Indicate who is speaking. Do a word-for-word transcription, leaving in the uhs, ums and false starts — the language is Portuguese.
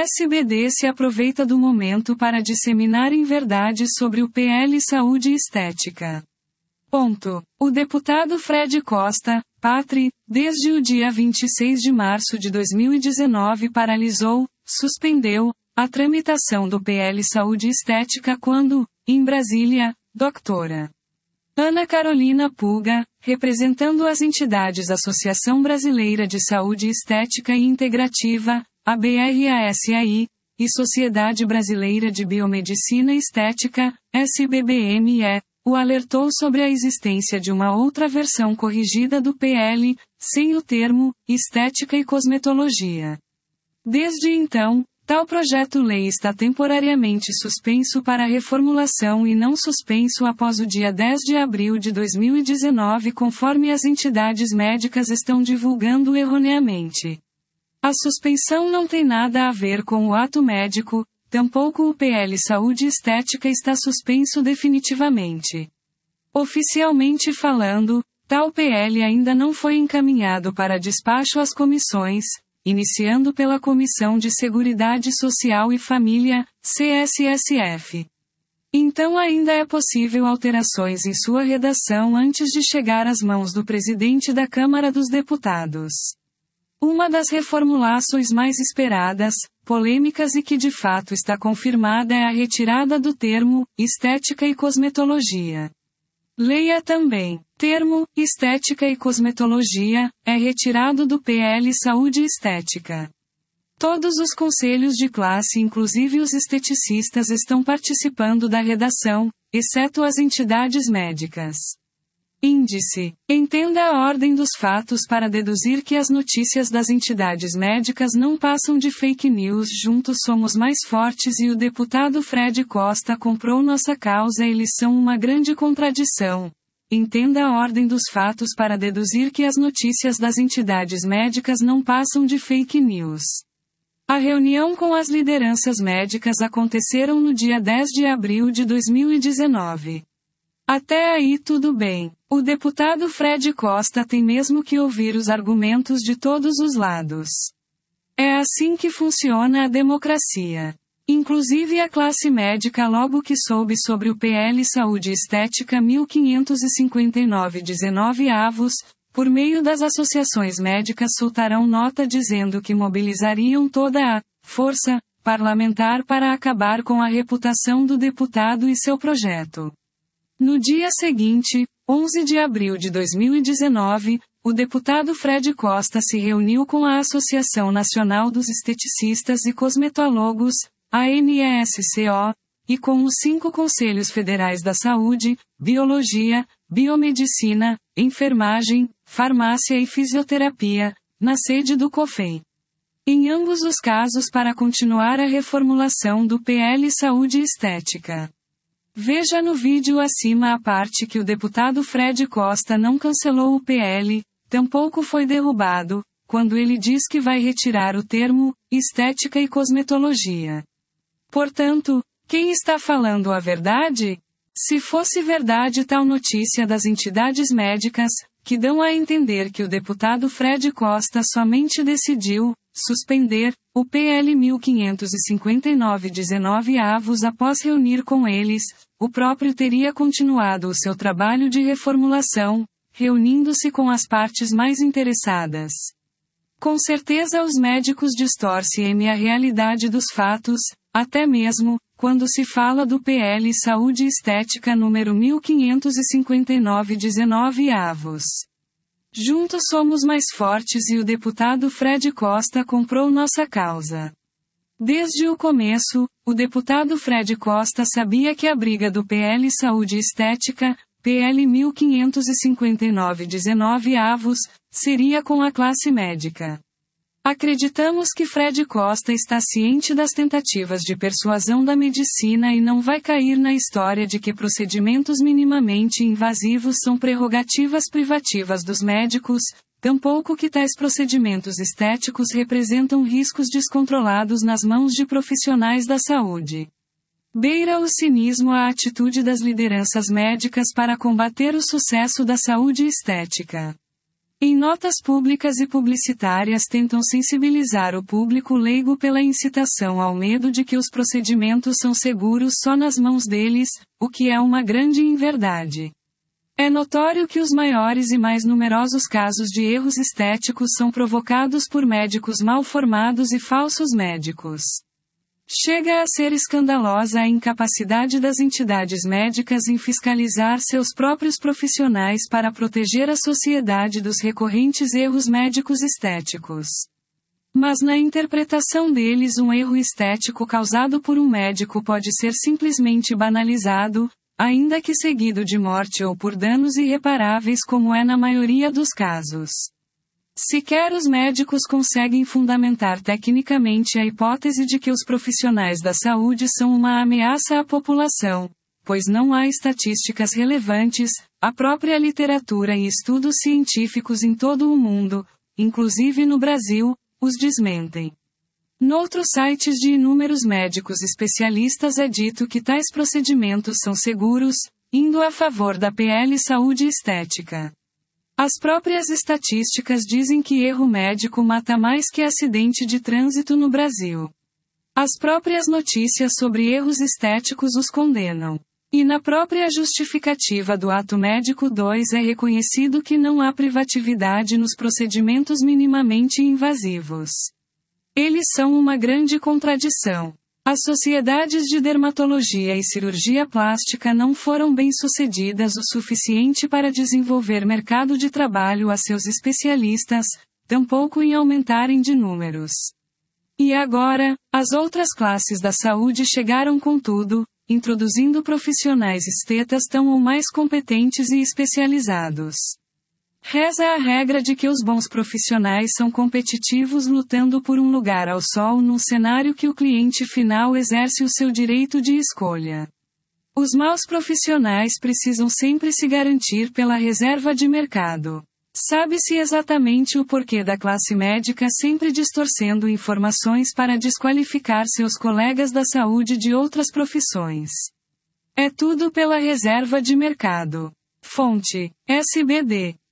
Speaker 1: S B D se aproveita do momento para disseminar inverdades sobre o P L Saúde e Estética. Ponto. O deputado Fred Costa, Patri, desde o dia vinte e seis de março de dois mil e dezenove paralisou, suspendeu, a tramitação do P L Saúde e Estética quando, em Brasília, doutora Ana Carolina Puga, representando as entidades Associação Brasileira de Saúde Estética e Integrativa, A B R A S A I, e Sociedade Brasileira de Biomedicina Estética, S B B M E, o alertou sobre a existência de uma outra versão corrigida do P L, sem o termo estética e cosmetologia. Desde então, tal projeto-lei está temporariamente suspenso para reformulação e não suspenso após o dia dez de abril de dois mil e dezenove, conforme as entidades médicas estão divulgando erroneamente. A suspensão não tem nada a ver com o ato médico, tampouco o P L Saúde e Estética está suspenso definitivamente. Oficialmente falando, tal P L ainda não foi encaminhado para despacho às comissões, iniciando pela Comissão de Seguridade Social e Família, C S S F. Então ainda é possível alterações em sua redação antes de chegar às mãos do presidente da Câmara dos Deputados. Uma das reformulações mais esperadas, polêmicas e que de fato está confirmada é a retirada do termo estética e cosmetologia. Leia também. Termo estética e cosmetologia é retirado do P L Saúde e Estética. Todos os conselhos de classe, inclusive os esteticistas, estão participando da redação, exceto as entidades médicas. Índice. Entenda a ordem dos fatos para deduzir que as notícias das entidades médicas não passam de fake news. Juntos somos mais fortes e o deputado Fred Costa comprou nossa causa. Eles são uma grande contradição. Entenda a ordem dos fatos para deduzir que as notícias das entidades médicas não passam de fake news. A reunião com as lideranças médicas aconteceram no dia dez de abril de dois mil e dezenove. Até aí tudo bem. O deputado Fred Costa tem mesmo que ouvir os argumentos de todos os lados. É assim que funciona a democracia. Inclusive a classe médica, logo que soube sobre o P L Saúde e Estética mil quinhentos e cinquenta e nove dezenove avos, por meio das associações médicas soltarão nota dizendo que mobilizariam toda a força parlamentar para acabar com a reputação do deputado e seu projeto. No dia seguinte, onze de abril de dois mil e dezenove, o deputado Fred Costa se reuniu com a Associação Nacional dos Esteticistas e Cosmetólogos, A N E S C O, e com os cinco Conselhos Federais da Saúde, Biologia, Biomedicina, Enfermagem, Farmácia e Fisioterapia, na sede do COFEI. Em ambos os casos para continuar a reformulação do P L Saúde e Estética. Veja no vídeo acima a parte que o deputado Fred Costa não cancelou o P L, tampouco foi derrubado, quando ele diz que vai retirar o termo estética e cosmetologia. Portanto, quem está falando a verdade? Se fosse verdade tal notícia das entidades médicas, que dão a entender que o deputado Fred Costa somente decidiu suspender o P L mil quinhentos e cinquenta e nove dezenove avos após reunir com eles, o próprio teria continuado o seu trabalho de reformulação, reunindo-se com as partes mais interessadas. Com certeza os médicos distorcem a realidade dos fatos, até mesmo, quando se fala do P L Saúde e Estética número mil quinhentos e cinquenta e nove dezenove avos. Juntos somos mais fortes e o deputado Fred Costa comprou nossa causa. Desde o começo, o deputado Fred Costa sabia que a briga do P L Saúde e Estética, P L mil quinhentos e cinquenta e nove dezenove avos, seria com a classe médica. Acreditamos que Fred Costa está ciente das tentativas de persuasão da medicina e não vai cair na história de que procedimentos minimamente invasivos são prerrogativas privativas dos médicos, tampouco que tais procedimentos estéticos representam riscos descontrolados nas mãos de profissionais da saúde. Beira o cinismo a atitude das lideranças médicas para combater o sucesso da saúde estética. Em notas públicas e publicitárias tentam sensibilizar o público leigo pela incitação ao medo de que os procedimentos são seguros só nas mãos deles, o que é uma grande inverdade. É notório que os maiores e mais numerosos casos de erros estéticos são provocados por médicos mal formados e falsos médicos. Chega a ser escandalosa a incapacidade das entidades médicas em fiscalizar seus próprios profissionais para proteger a sociedade dos recorrentes erros médicos estéticos. Mas na interpretação deles, um erro estético causado por um médico pode ser simplesmente banalizado, ainda que seguido de morte ou por danos irreparáveis, como é na maioria dos casos. Sequer os médicos conseguem fundamentar tecnicamente a hipótese de que os profissionais da saúde são uma ameaça à população, pois não há estatísticas relevantes, a própria literatura e estudos científicos em todo o mundo, inclusive no Brasil, os desmentem. Noutros sites de inúmeros médicos especialistas é dito que tais procedimentos são seguros, indo a favor da P L Saúde e Estética. As próprias estatísticas dizem que erro médico mata mais que acidente de trânsito no Brasil. As próprias notícias sobre erros estéticos os condenam. E na própria justificativa do ato médico dois é reconhecido que não há privatividade nos procedimentos minimamente invasivos. Eles são uma grande contradição. As sociedades de dermatologia e cirurgia plástica não foram bem-sucedidas o suficiente para desenvolver mercado de trabalho a seus especialistas, tampouco em aumentarem de números. E agora, as outras classes da saúde chegaram com tudo, introduzindo profissionais estetas tão ou mais competentes e especializados. Reza a regra de que os bons profissionais são competitivos lutando por um lugar ao sol num cenário que o cliente final exerce o seu direito de escolha. Os maus profissionais precisam sempre se garantir pela reserva de mercado. Sabe-se exatamente o porquê da classe médica sempre distorcendo informações para desqualificar seus colegas da saúde de outras profissões. É tudo pela reserva de mercado. Fonte: S B D.